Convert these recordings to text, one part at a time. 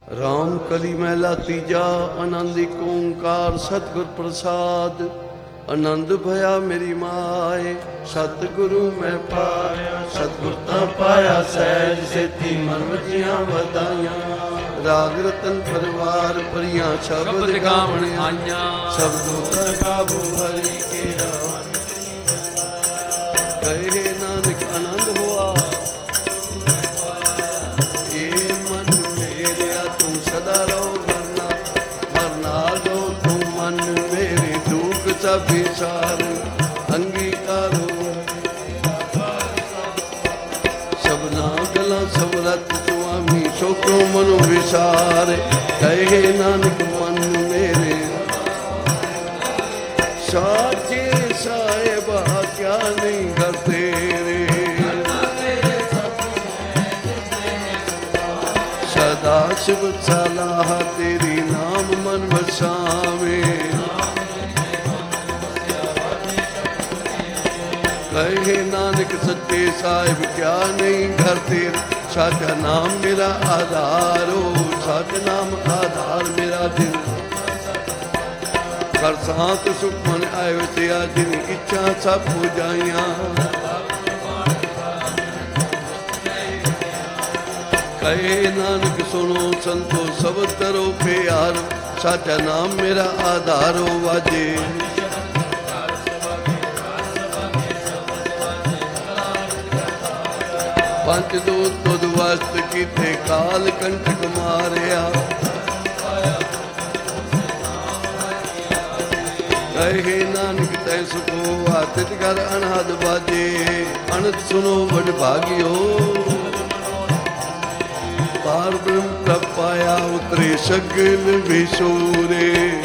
राम कली महला तीजा। आनंद एक ओंकार सतगुर प्रसाद। आनंद भया मेरी माए सतगुरु मैं पाया। सतगुर ता पाया सहज सेती मन वजियां वधाइयां। राग रतन परिवार परियां शब्द गावण आइयां। शब्दों का गावो हरि के राम। कहे नानक आनंद हुआ ये मन मेरा तुम सदा रहो वरना वरना दो तुम मन मेरे दुख सब विचार अंगीकारो। सबना गला सबरत स्वामी शोको मनो विचार। कहे नानक मन मेरे साचे साहेबा क्या नहीं करते रे। सदा शिव सलाह तेरी नाम मन बसावे। कहे नानक सच्चे साहिब क्या नहीं घर तेरे। साचा नाम मेरा आधार हो। साचा नाम आधार मेरा दिल। कर सांत सुख मन आयो ते जिन इच्छा सब हो जाइया। कहे नानक सुनो संतो सब तरो प्यार। साचा नाम मेरा आधार हो वाजे। पंच दूत तुद वस्त कीते काल कंटक मारिया। कहे नानक तै सुखो आतित कर अनहद बाजे। अनत सुनो बड़ भागियो पार ब्रह्म प्रभ पाया। उतरे सगल विशोरे।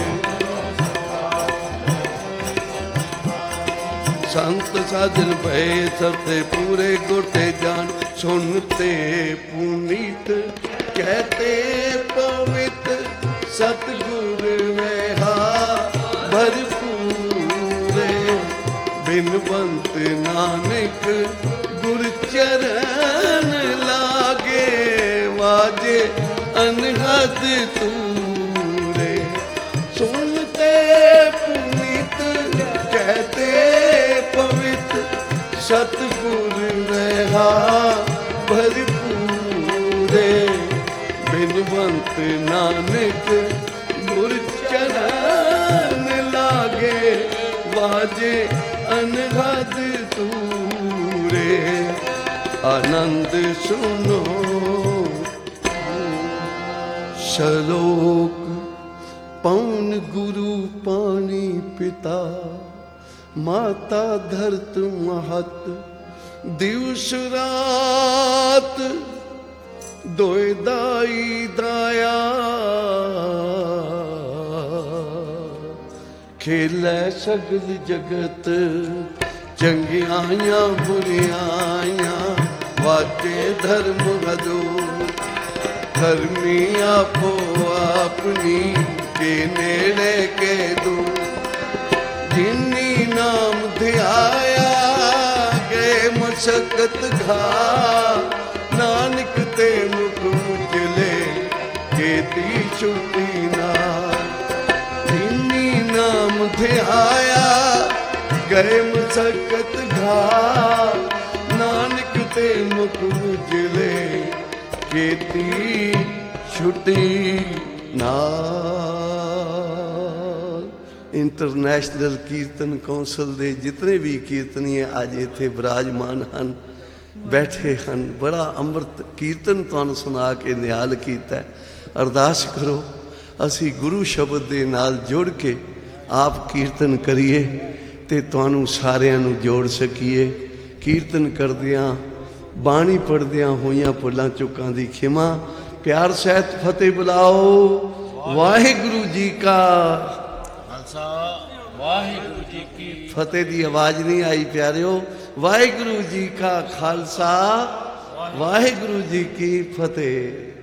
संत साजन भय सबते पूरे गोटे जान। सुनते पुनीत कहते पवित्र सतगुर में हा भरपूरे। बिनवंत नानक गुर चरण लागे वाजे अनहद तूरे। सुनते पुनीत कहते पवित्र सतगुर रहा भरपूरे। बिनवंत नानक गुर चरण लागे वाजे अनहद तूरे। आनंद सुनो श्लोक पौन गुरु पानी पिता। माता धरत महत दिवस रात। दोय दाई दाया खेलै सगल जगत। चंगियां बुरियां वाचे धर्म हदूर। धर्मी आपो अपनी के नेड़े के दूर। जिन्नी नाम ध्याया गए मशक्कत घा। नानक ते मुख उजले केती छुट्टी ना। जिन्नी नाम ध्याया गए मशक्कत घा। नानक ते मुख उजले केती छुट्टी ना। इंटरनेशनल कीर्तन कौंसल ਦੇ जितने भी कीर्तनीय ਅੱਜ ਇੱਥੇ ਵਿਰਾਜਮਾਨ ਹਨ ਬੈਠੇ ਹਨ। ਬੜਾ ਅੰਮ੍ਰਿਤ ਕੀਰਤਨ ਤੁਹਾਨੂੰ ਸੁਣਾ ਕੇ ਨਿਹਾਲ ਕੀਤਾ। ਅਰਦਾਸ ਕਰੋ ਅਸੀਂ ਗੁਰੂ ਸ਼ਬਦ ਦੇ ਨਾਲ ਜੁੜ ਕੇ ਆਪ ਕੀਰਤਨ ਕਰੀਏ ਤੇ ਤੁਹਾਨੂੰ ਸਾਰਿਆਂ ਨੂੰ ਜੋੜ ਸਕੀਏ। ਕੀਰਤਨ ਕਰਦਿਆਂ ਬਾਣੀ ਪੜ੍ਹਦਿਆਂ ਹੋਈਆਂ ਭੁੱਲਾਂ ਚੁੱਕਾਂ ਦੀ ਖਿਮਾ। ਪਿਆਰ ਸਹਿਤ ਫਤਿਹ ਬੁਲਾਓ। ਵਾਹਿਗੁਰੂ ਜੀ ਕਾ ਵਾਹਿਗੁਰੂ ਜੀ ਕੀ ਫਤਿਹ ਦੀ ਆਵਾਜ਼ ਨਹੀਂ ਆਈ ਪਿਆਰਿਓ। ਵਾਹਿਗੁਰੂ ਜੀ ਕਾ ਖਾਲਸਾ ਵਾਹਿਗੁਰੂ ਜੀ ਕੀ ਫਤਿਹ।